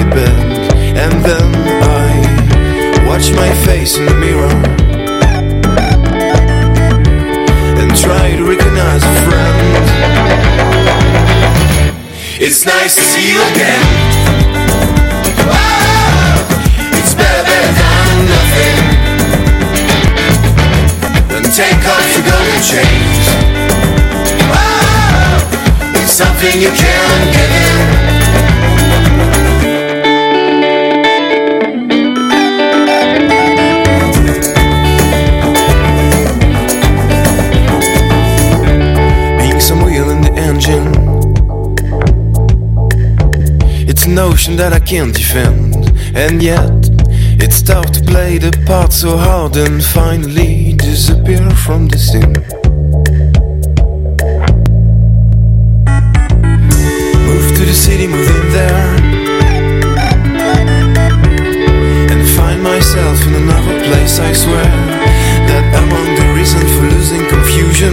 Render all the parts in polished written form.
bed, and then I watch my face in the mirror and try to recognize a friend. It's nice to see you again. Whoa! It's better than nothing. Then take off your golden chains. Whoa! It's something you can't get in. Engine. It's a notion that I can't defend, and yet it's tough to play the part so hard and finally disappear from the scene. Move to the city, move in there, and find myself in another place. I swear that among the reasons for losing confusion,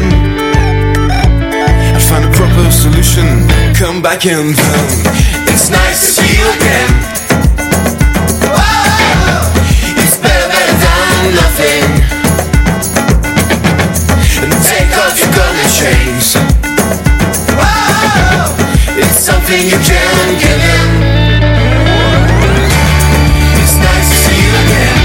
find a proper solution, come back and then it's nice to see you again. Whoa! It's better than nothing. And take off your golden chains. Whoa! It's something you can't give in. It's nice to see you again.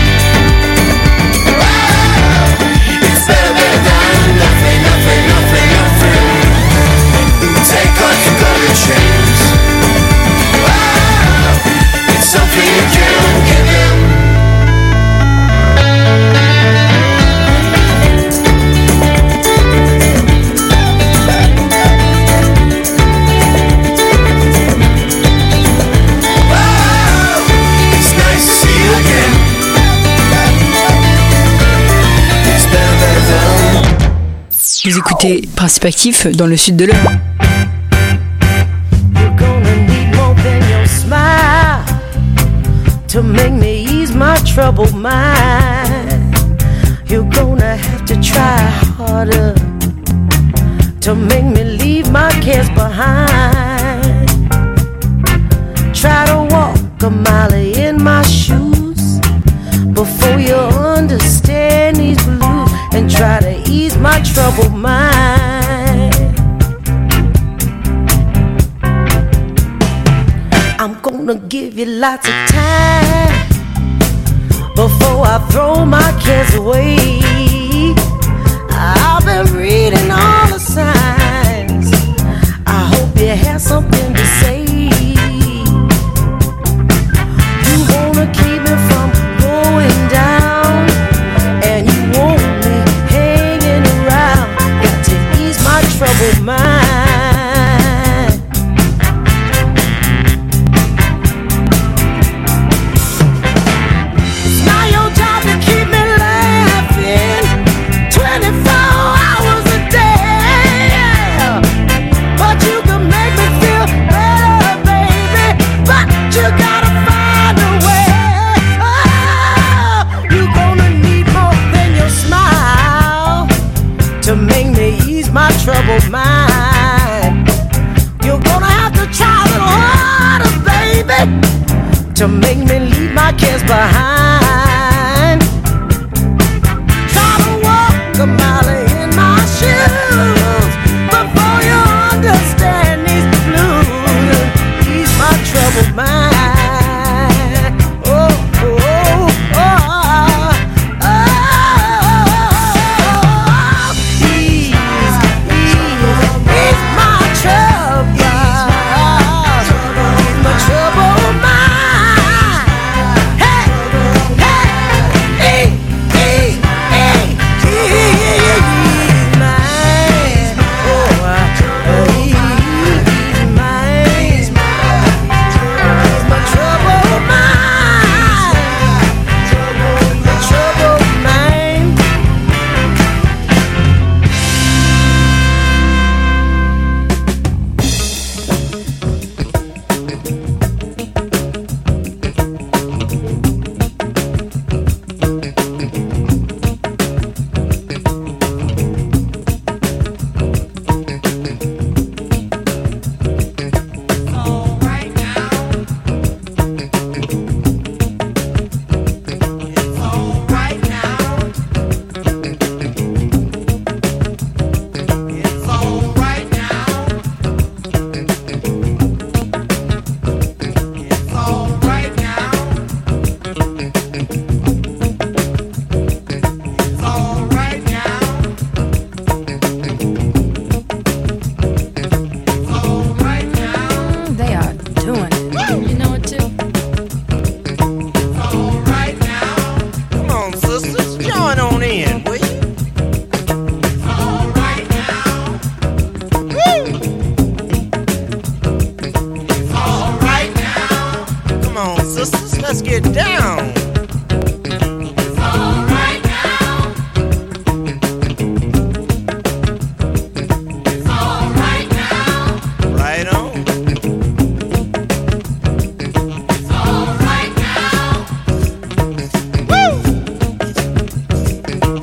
Whoa! It's better than nothing, nothing, nothing, nothing. Take off your golden chains. Wow, it's something you can't give in. Wow, it's nice to see you again. It's better than. Vous écoutez Principe Actif dans le sud de l'Europe. To make me ease my troubled mind, you're gonna have to try harder to make me leave my cares behind. Try to walk a mile in my shoes before you understand these blues, and try to ease my troubled mind. I'm gonna give you lots of time before I throw my cares away. I've been reading all the signs. I hope you have something to say. You wanna keep me from going down, and you want me hanging around. Got to ease my troubled mind. Troubled mind, you're gonna have to try a little harder, baby, to make me leave my cares behind. Try to walk a mile in my shoes before you understand these blues. Ease my troubled mind. Trouble mind. Hey.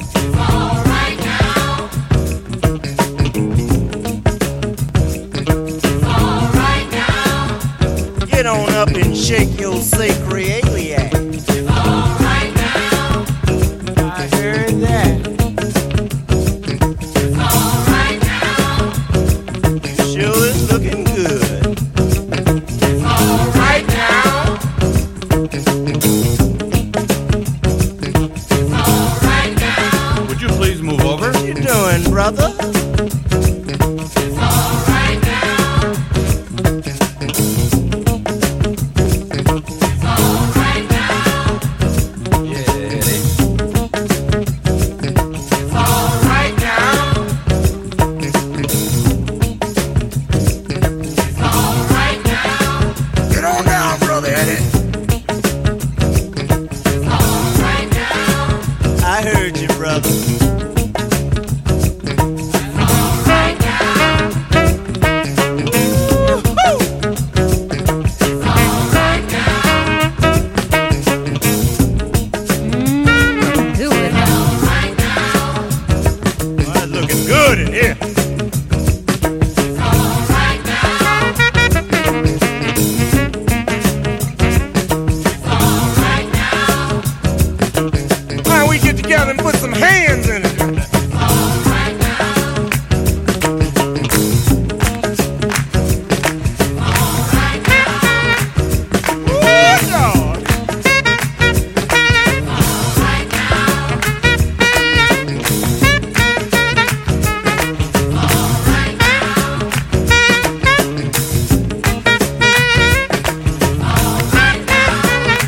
Get on up and shake your sacroiliac. All right now. I heard that. All right now. Sure is looking good. All right now. All right now. Would you please move over? What you doing, brother? All right now. All right now. Yeah. All right now. All right now. Get on down, brother Eddie. All right now. I heard you, brother. All right now. Woo-hoo. All right now. Do it. All right now. Oh, it's looking good in here. All right now. All right now. Why don't we get together and put some hands in it? All right now. All right now. Woo, dog. All right now. All right now. All right now.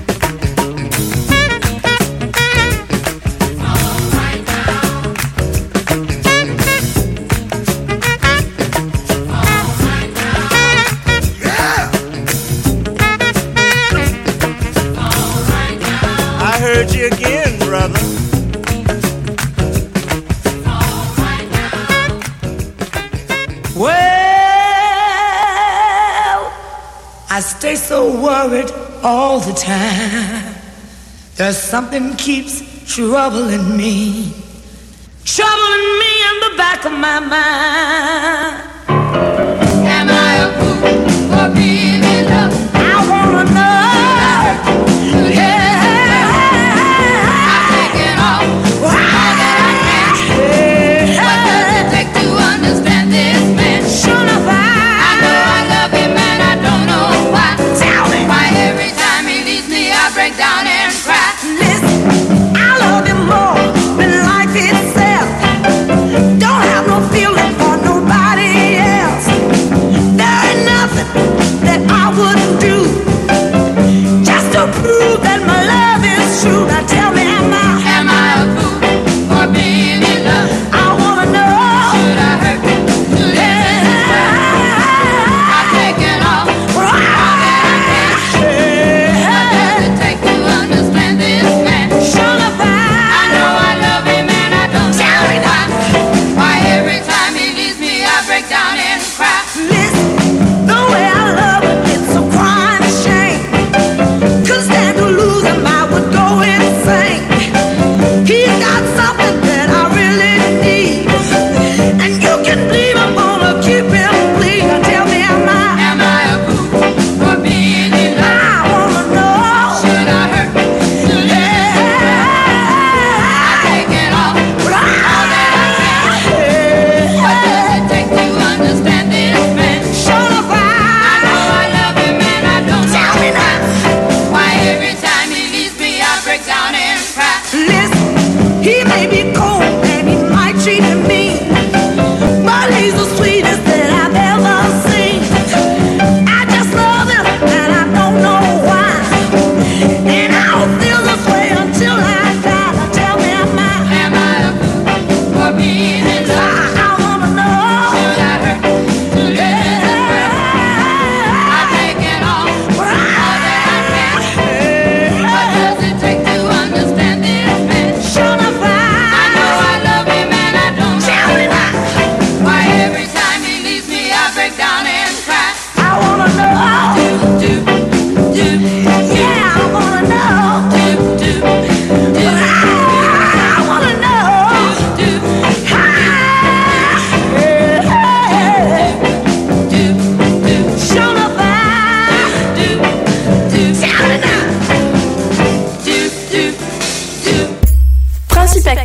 All right now. All right now. Yeah. All right now. I heard you again, brother. All right now. Well, I stay so worried all the time. There's something keeps troubling me. Troubling me in the back of my mind. Am I a fool for being in love? I wanna know. Yeah. I'm taking off all that I can. What does it take to understand this man? Sure enough, I know I love him and I don't know why. Tell me. Why every time he leaves me I break down and cry. Listen, I love you more than life itself. Don't have no feeling for nobody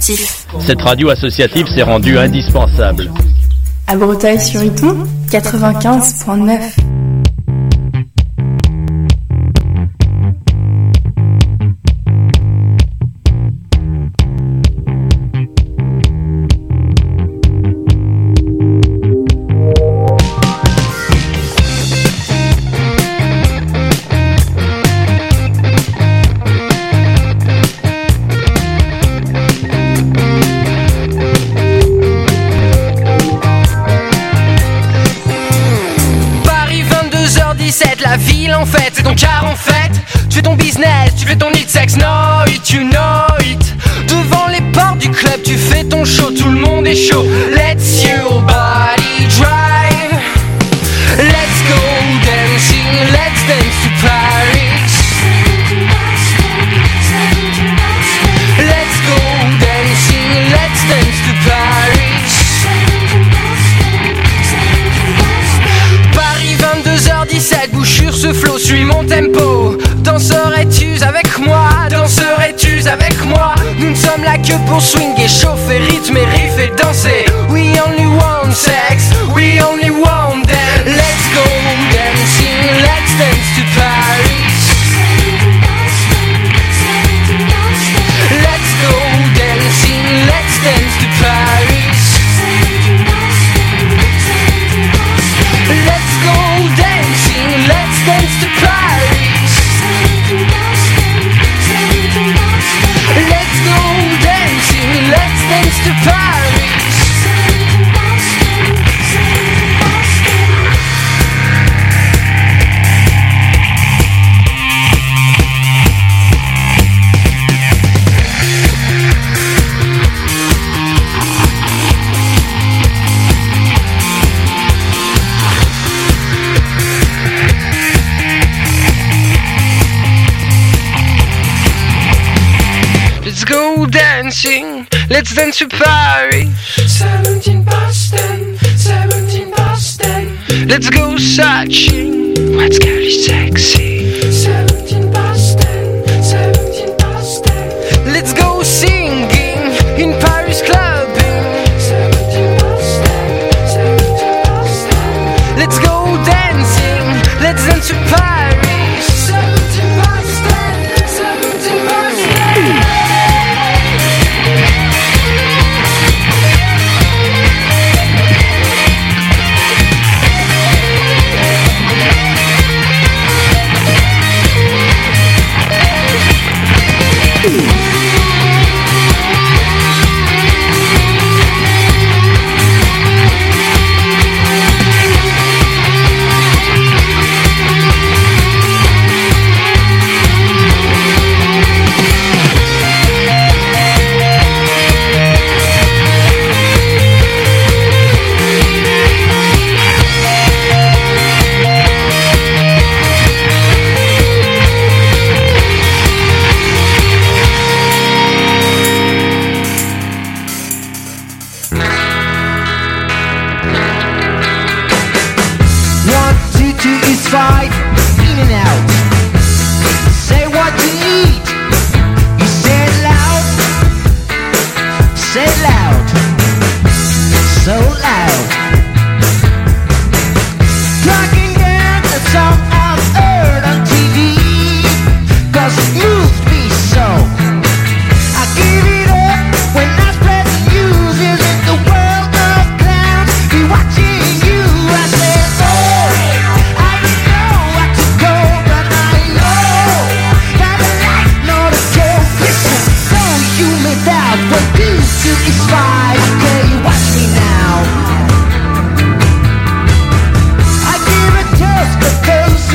associatif. Cette radio associative s'est rendue indispensable. À Breteuil-sur-Iton, 95.9. La ville en fait, c'est ton car en fait. Tu fais ton business, tu fais ton hit sex, know it, you know it. Devant les portes du club, tu fais ton show, tout le monde est chaud. Let's your body drive. Let's go dancing, let's dance to Paris. Let's go dancing, let's dance to Paris. Paris 22h17, bouchure ce flow, suis mon tempo. Danserais-tu avec moi? Danserais-tu avec moi? Nous ne sommes là que pour swinguer, chauffer, rythmer, riff et danser. We only want sex, we only want dance. Let's go dancing, let's dance to Paris. Let's go dancing, let's dance to Paris. Let's go dancing, let's dance to Paris. Let's go dancing, let's dance to Paris. Let's go dancing, let's dance to Paris. 17 Boston, 17 Boston. Let's go searching, what's girly sexy? 17 Boston, 17 Boston. Let's go singing in Paris clubbing. 17 Boston, 17 Boston. Let's go dancing, let's dance to Paris. 17 Boston, 17 Boston. Five, in and out. Say what you need. You say it loud. Say it loud. So loud. Tracking down a song I've heard on TV, 'cause it moves me so. I give it up when I spread the news. Is it the world of clowns? Be watching you. I said, oh, I know what to go, but I know that a life not a joke. Listen, don't you me doubt what you do is fine. Okay, you watch me now. I give it just because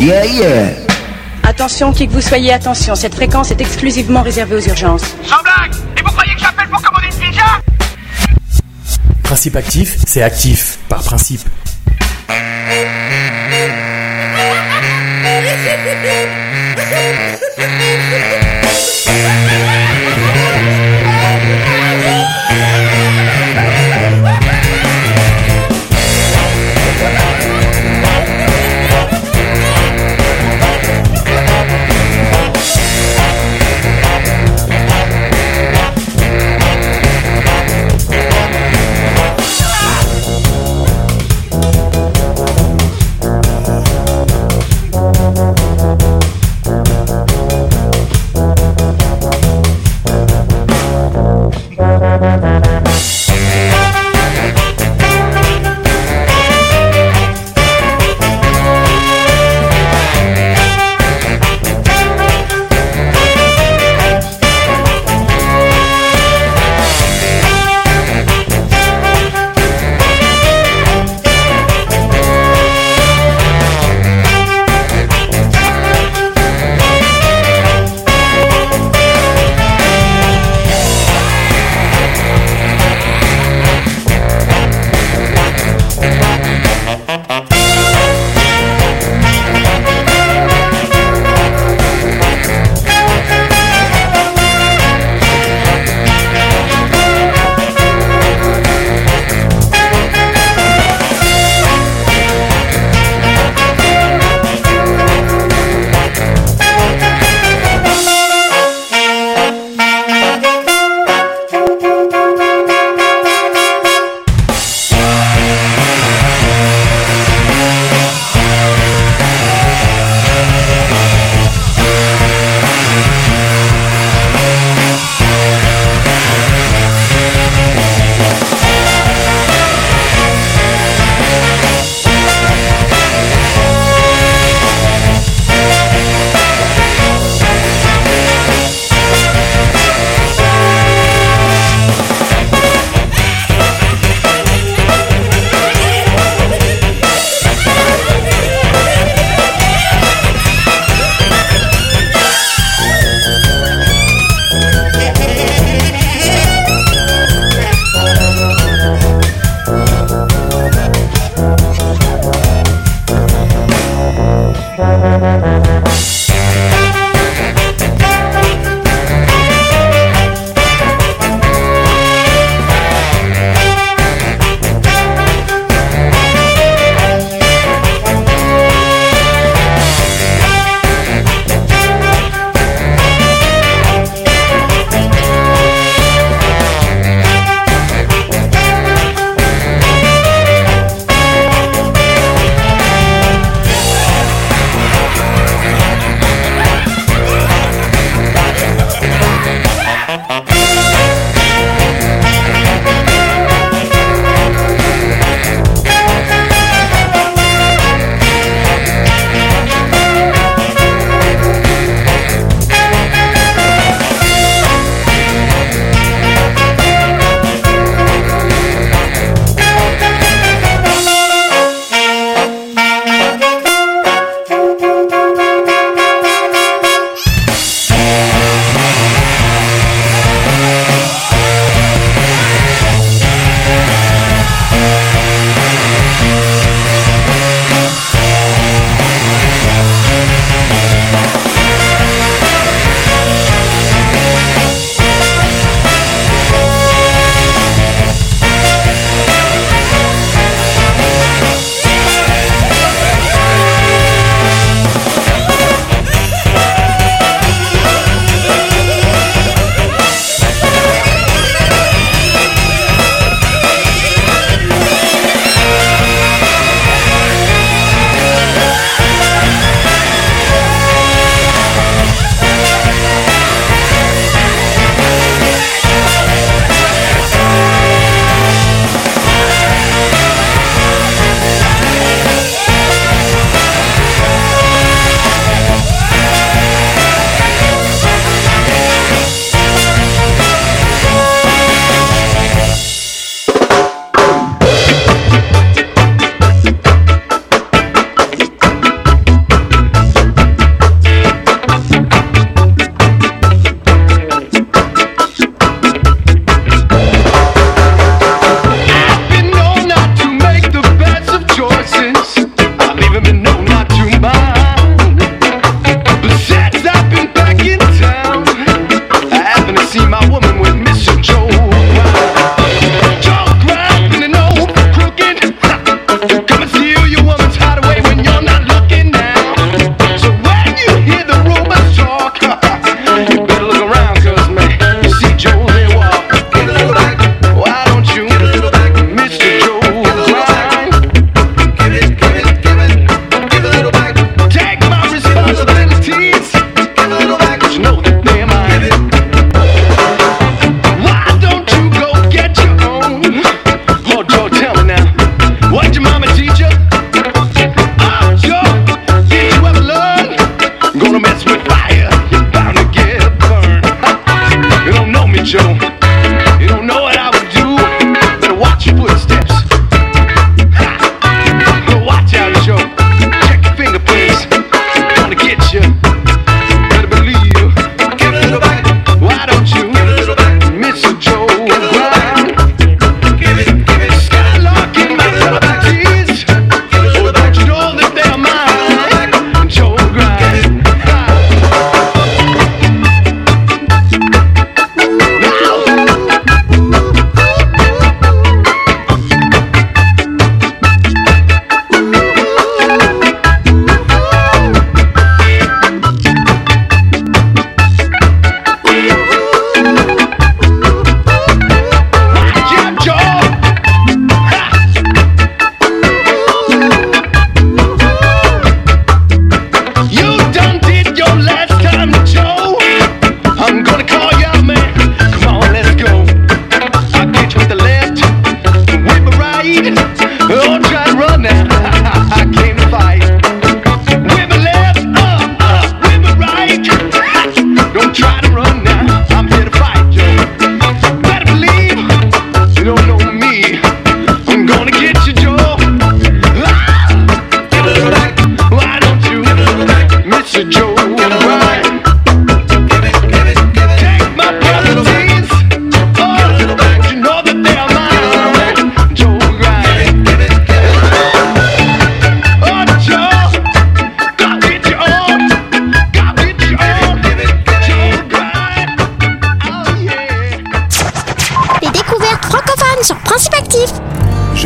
Yeah, yeah. Attention, qui que vous soyez, attention, cette fréquence est exclusivement réservée aux urgences. Sans blague! Et vous croyez que j'appelle pour commander une pizza? Principe actif, c'est actif, par principe.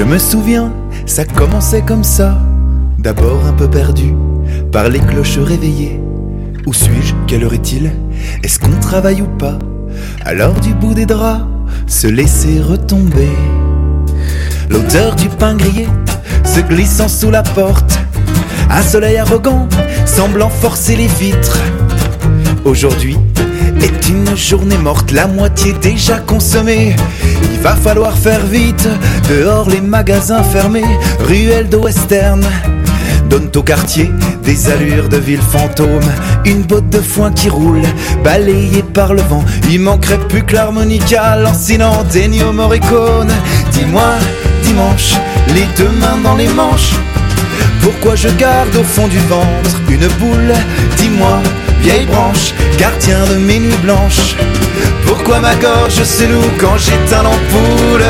Je me souviens, ça commençait comme ça. D'abord un peu perdu par les cloches réveillées. Où suis-je? Quelle heure est-il? Est-ce qu'on travaille ou pas? Alors du bout des draps, se laisser retomber. L'odeur du pain grillé se glissant sous la porte. Un soleil arrogant semblant forcer les vitres. Aujourd'hui est une journée morte, la moitié déjà consommée. Il va falloir faire vite, dehors les magasins fermés. Ruelles de western donnent au quartier des allures de ville fantôme. Une botte de foin qui roule, balayée par le vent. Il manquerait plus que l'harmonica lancinant d'Ennio Morricone. Dis-moi, dimanche, les deux mains dans les manches, pourquoi je garde au fond du ventre une boule? Dis-moi, vieille branche, gardien de mes nuits blanches, pourquoi ma gorge se loue quand j'éteins l'ampoule?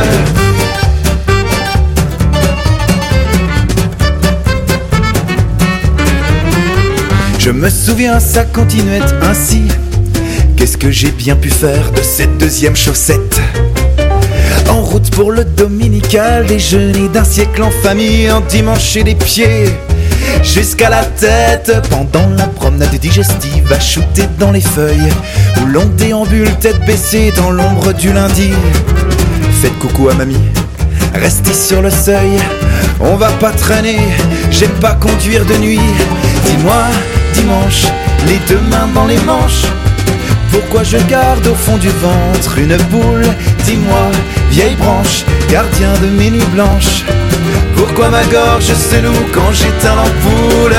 Je me souviens, ça continuait ainsi. Qu'est-ce que j'ai bien pu faire de cette deuxième chaussette? En route pour le dominical, déjeuner d'un siècle en famille, endimanché les pieds jusqu'à la tête. Pendant la promenade digestive, à shooter dans les feuilles, où l'on déambule tête baissée dans l'ombre du lundi. Faites coucou à mamie, restez sur le seuil, on va pas traîner, j'aime pas conduire de nuit. Dis-moi, dimanche, les deux mains dans les manches, pourquoi je garde au fond du ventre une boule? Dis-moi, vieille branche, gardien de mes nuits blanches, pourquoi ma gorge se loue quand j'éteins l'ampoule?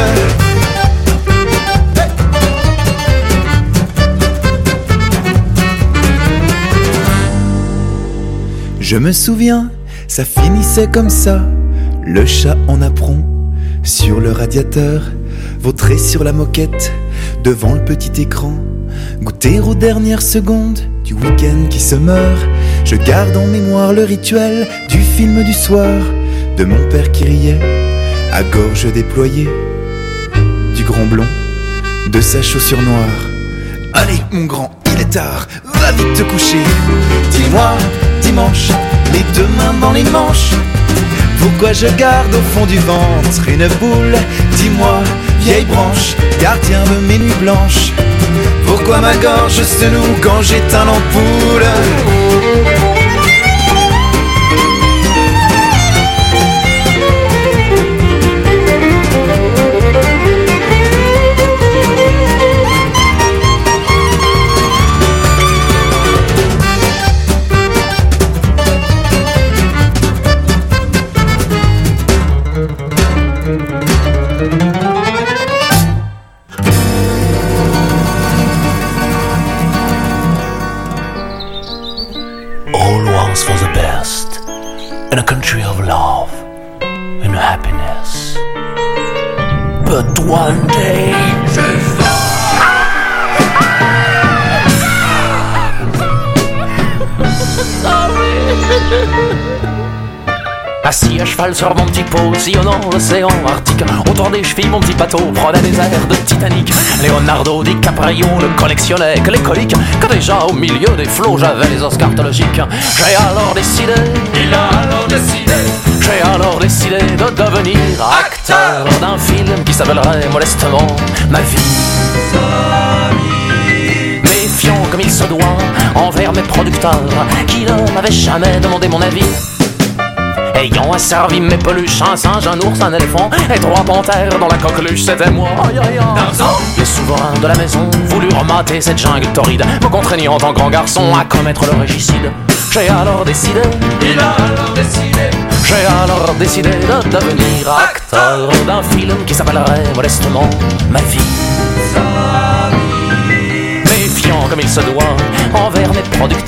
Je me souviens, ça finissait comme ça. Le chat en apron sur le radiateur, vautré sur la moquette devant le petit écran. Goûter aux dernières secondes du week-end qui se meurt. Je garde en mémoire le rituel du film du soir, de mon père qui riait à gorge déployée, du grand blond, de sa chaussure noire. Allez mon grand, il est tard, va vite te coucher. Dis-moi, dimanche, les deux mains dans les manches, pourquoi je garde au fond du ventre une boule? Dis-moi, vieille branche, gardien de mes nuits blanches, pourquoi ma gorge se noue quand j'éteins l'ampoule? For the best, in a country of love and happiness. But one day, assis à cheval sur mon petit pot, sillonnant l'océan Arctique, autour des chevilles mon petit bateau prenait des airs de Titanic. Leonardo DiCaprio ne collectionnait que les coliques, que déjà au milieu des flots j'avais les Oscars logiques. J'ai alors décidé, j'ai alors décidé de devenir acteur d'un film qui s'appellerait modestement Ma vie. Méfiant comme il se doit envers mes producteurs qui ne m'avaient jamais demandé mon avis, ayant asservi mes peluches, un singe, un ours, un éléphant et 3 panthères dans la coqueluche, c'était moi. Les souverains de la maison voulurent mater cette jungle torride, me contraignant en grand garçon à commettre le régicide. J'ai alors décidé, j'ai alors décidé de devenir acteur d'un film qui s'appellerait modestement Ma vie. Méfiant comme il se doit envers mes